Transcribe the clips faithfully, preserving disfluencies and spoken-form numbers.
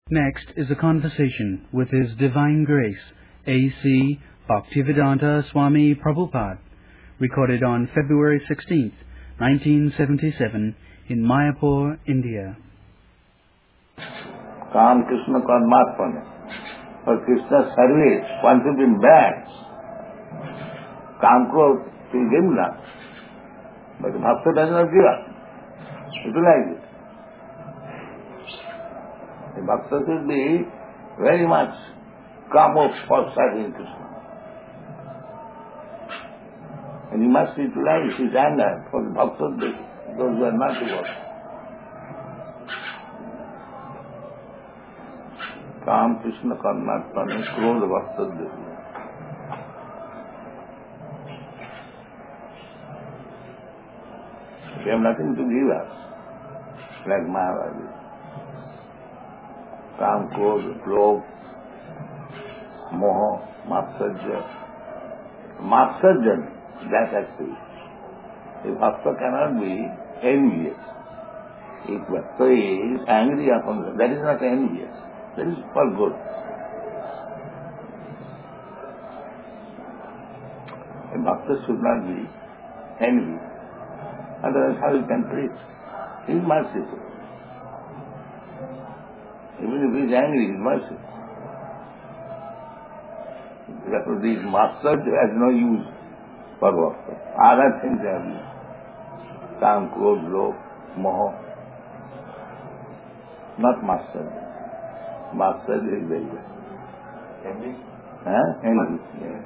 Next is a conversation with His Divine Grace, A C Bhaktivedanta Swami Prabhupada, recorded on February sixteenth, nineteen seventy-seven, in Mayapur, India. Kam Krishna Karmatmana. For Krishna's service, one should be bad. Kam Krodh will give not. But the Bhakta does not give up. Utilize it. The Bhakta should be very much come up for serving Krishna. And he must utilize his anger for the Bhakta, those who are not devoted. Kam Krishna Karmatmana Krodha Bhakta Devi. They have nothing to give us, like Maharaj. Kam, Krodha, Lobh, Moha, Matsarja. Matsarja, that actually. The Bhakta cannot be envious. If Bhakta is angry upon them, that is not envious. That is for good. A Bhakta should not be envious. Otherwise, how he can preach? He is merciful. Even if he is angry, he is merciful. Therefore, these masters has no use for Bhakta. Other things have use. Kam, Krodh, Lobh, Moha. Not master. Master is very good. Envy? Huh? Envy. Yeah.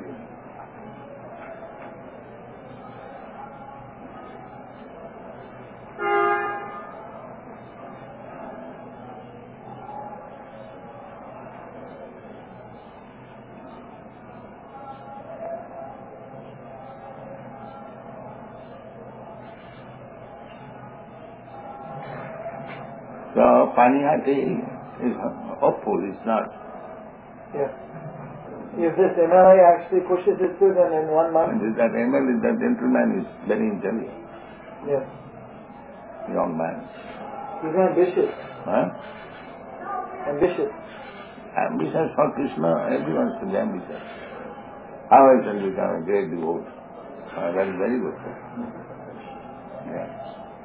So, Panihati is hopeful, it's not. Yeah. If this M L A actually pushes it through, then in one month... And that M L A, that gentleman is very intelligent. Yes. Young man. He's ambitious. Huh? Ambitious. Ambitious for Krishna, everyone should be ambitious. How I can become a great devotee? Uh, that is very good. Yeah.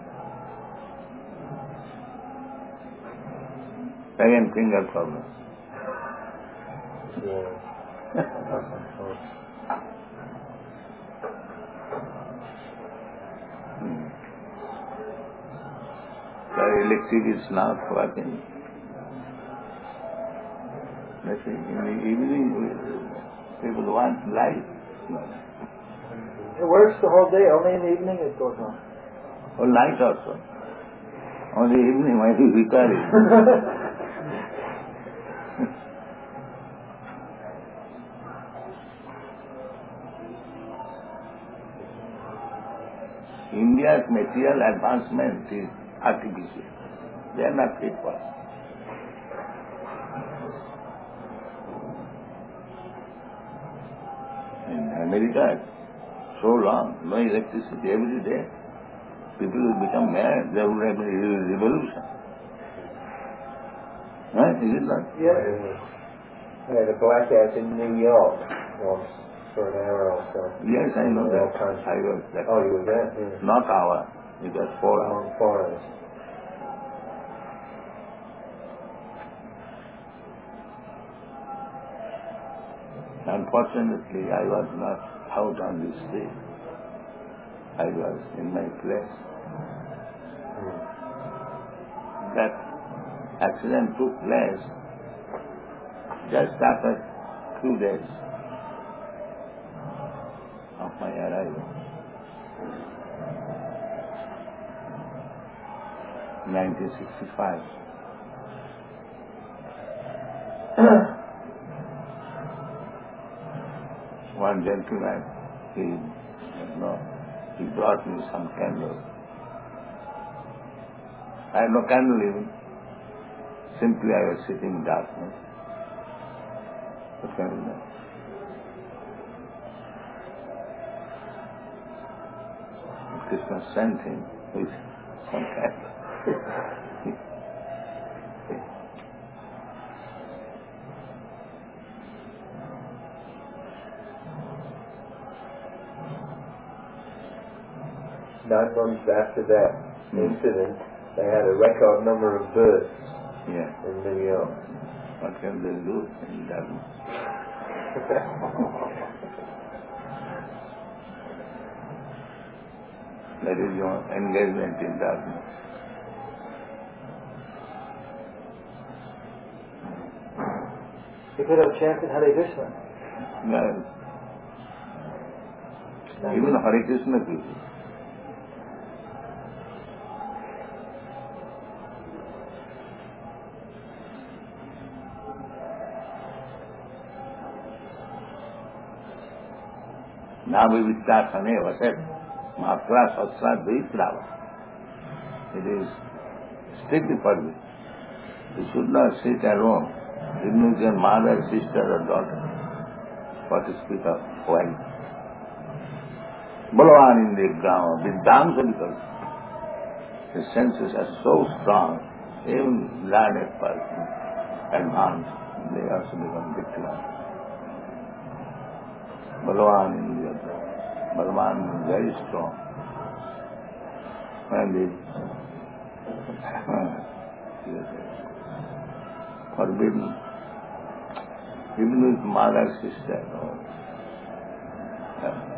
Second finger problem. hmm. The electric is not working. Let's say in the evening, people want light. No. It works the whole day, only in the evening it goes on. Or night also. Only evening might be vicary. India's material advancement is artificial. They are not fit for us. In America, so long, no electricity every day. People will become mad. There will have a revolution. Huh? Is it not? Yeah. Yeah, the black guys in New York once for an hour or so. Yes, I know that. Country. I was that. Oh, you were there? Yeah. Not hour. It was four hours. Um, four hours. Unfortunately, I was not out on this day. I was in my place. Hmm. That accident took place just after two days of my arrival. nineteen sixty-five. One gentleman, he, you know, he brought me some candles. I had no candle even. Simply I was sitting in darkness. The candle. Krishna sent him with some candle. nine months after that Hmm. incident, they had a record number of births Yeah. in New York. What can they do in Dharma? That is your engagement in Dharma. You could have chanted Hare Krishna. Well, even Hare Krishna people. Navivitasane vaset matra satsra dviprava. It is strictly forbidden. You should not sit alone, even with your mother, sister or daughter. What to speak of wife. Balavan in the ground, Viddhamsa because the senses are so strong, even learned person, advanced, they also become victims. Balavan in the ground. Balavan is very strong. And it forbidden, even with mother, sister, or